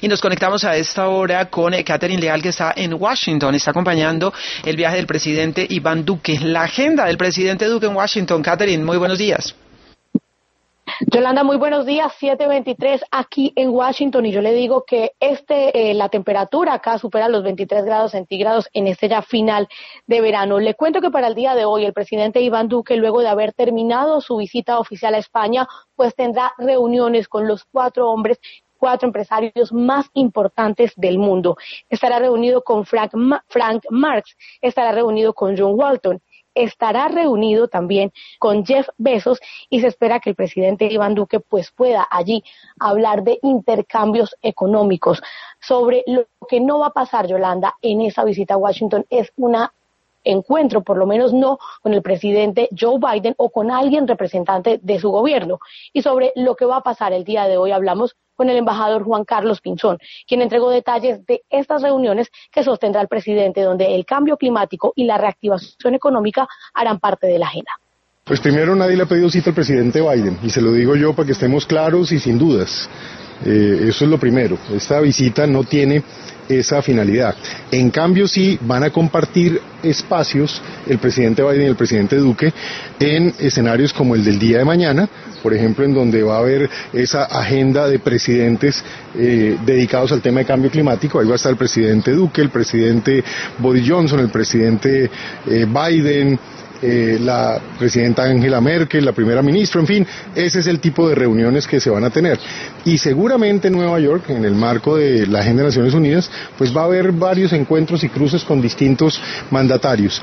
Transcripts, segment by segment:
y nos conectamos a esta hora con Catherine Leal, que está en Washington, está acompañando el viaje del presidente Iván Duque. La agenda del presidente Duque en Washington. Catherine, muy buenos días. Yolanda, muy buenos días, 7:23 aquí en Washington, y yo le digo que la temperatura acá supera los 23 grados centígrados en este ya final de verano. Le cuento que para el día de hoy el presidente Iván Duque, luego de haber terminado su visita oficial a España, pues tendrá reuniones con los cuatro empresarios más importantes del mundo. Estará reunido con Frank Marx, estará reunido con John Walton, estará reunido también con Jeff Bezos, y se espera que el presidente Iván Duque pues pueda allí hablar de intercambios económicos. Sobre lo que no va a pasar, Yolanda, en esa visita a Washington es una encuentro, por lo menos no con el presidente Joe Biden o con alguien representante de su gobierno. Y sobre lo que va a pasar el día de hoy hablamos con el embajador Juan Carlos Pinzón, quien entregó detalles de estas reuniones que sostendrá el presidente, donde el cambio climático y la reactivación económica harán parte de la agenda. Pues primero, nadie le ha pedido cita al presidente Biden, y se lo digo yo para que estemos claros y sin dudas. Eso es lo primero. Esta visita no tiene esa finalidad. En cambio, sí van a compartir espacios el presidente Biden y el presidente Duque en escenarios como el del día de mañana, por ejemplo, en donde va a haber esa agenda de presidentes dedicados al tema de cambio climático. Ahí va a estar el presidente Duque, el presidente Boris Johnson, el presidente Biden, la presidenta Angela Merkel, la primera ministra, en fin, ese es el tipo de reuniones que se van a tener. Y seguramente en Nueva York, en el marco de la Agenda de Naciones Unidas, pues va a haber varios encuentros y cruces con distintos mandatarios.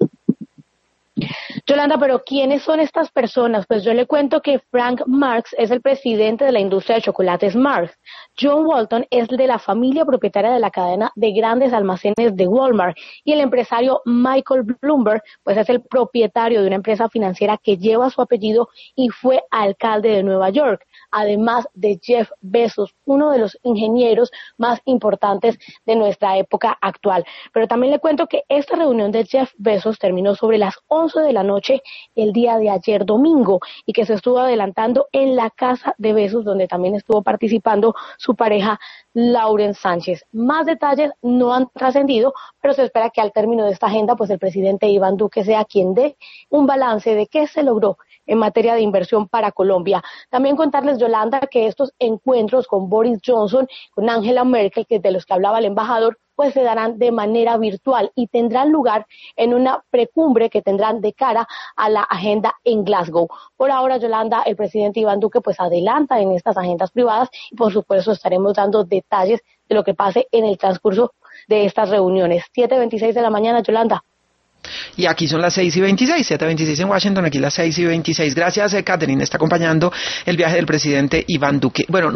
Yolanda, pero ¿quiénes son estas personas? Pues yo le cuento que Frank Marx es el presidente de la industria de chocolates Mars. John Walton es de la familia propietaria de la cadena de grandes almacenes de Walmart, y el empresario Michael Bloomberg pues es el propietario de una empresa financiera que lleva su apellido y fue alcalde de Nueva York, además de Jeff Bezos, uno de los ingenieros más importantes de nuestra época actual. Pero también le cuento que esta reunión de Jeff Bezos terminó sobre las 11 de la noche el día de ayer domingo, y que se estuvo adelantando en la casa de Bezos, donde también estuvo participando su pareja Lauren Sánchez. Más detalles no han trascendido, pero se espera que al término de esta agenda pues el presidente Iván Duque sea quien dé un balance de qué se logró en materia de inversión para Colombia. También contarles, Yolanda, que estos encuentros con Boris Johnson, con Angela Merkel, que de los que hablaba el embajador, pues se darán de manera virtual y tendrán lugar en una precumbre que tendrán de cara a la agenda en Glasgow. Por ahora, Yolanda, el presidente Iván Duque pues adelanta en estas agendas privadas, y por supuesto estaremos dando detalles de lo que pase en el transcurso de estas reuniones. 7:26 de la mañana, Yolanda. Y aquí son las 6:26, 7:26 en Washington, aquí las 6:26. Gracias, Catherine, está acompañando el viaje del presidente Iván Duque. Bueno,